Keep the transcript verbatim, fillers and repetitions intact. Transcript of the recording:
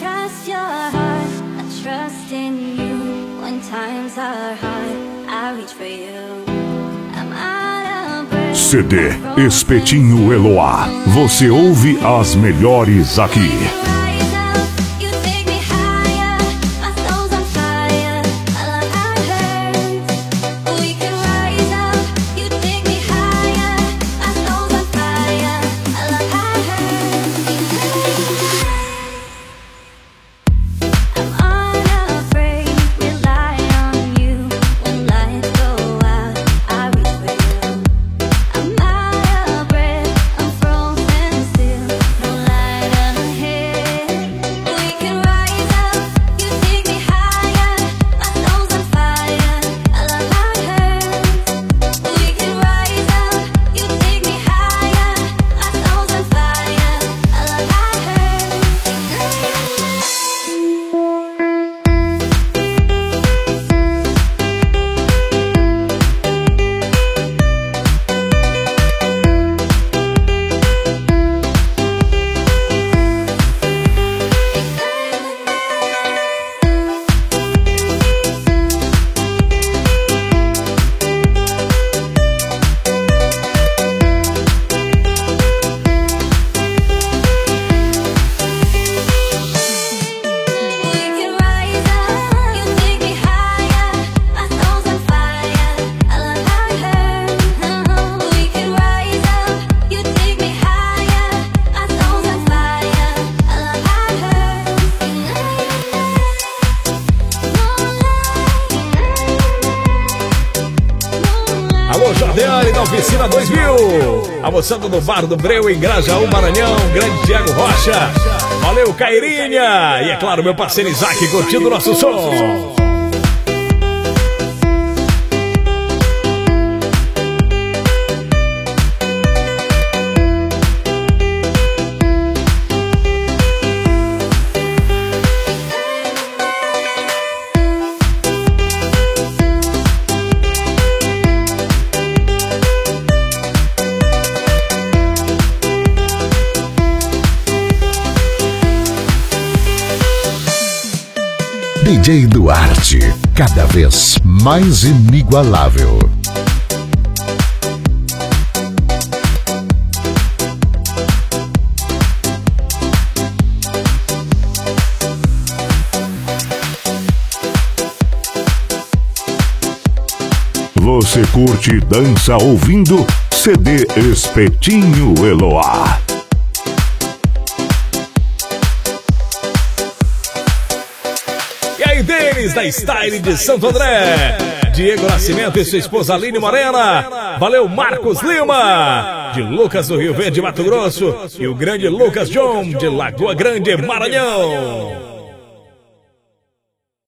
trust your heart, I trust in you. When times are hard, I reach for you. I'm out of breath. C D Espetinho Eloá. Você ouve as melhores aqui. Jardiane da Oficina dois mil, almoçando no Bar do Breu em Grajaú, Maranhão, grande Thiago Rocha, valeu Cairinha, e é claro meu parceiro Isaac curtindo o nosso som. D J Duarte, cada vez mais inigualável. Você curte e dança ouvindo C D Espetinho Eloá. Denis da Style de Santo André, Diego Nascimento e sua esposa Aline Morena, valeu Marcos Lima de Lucas do Rio Verde, Mato Grosso, e o grande Lucas John de Lagoa Grande, Maranhão.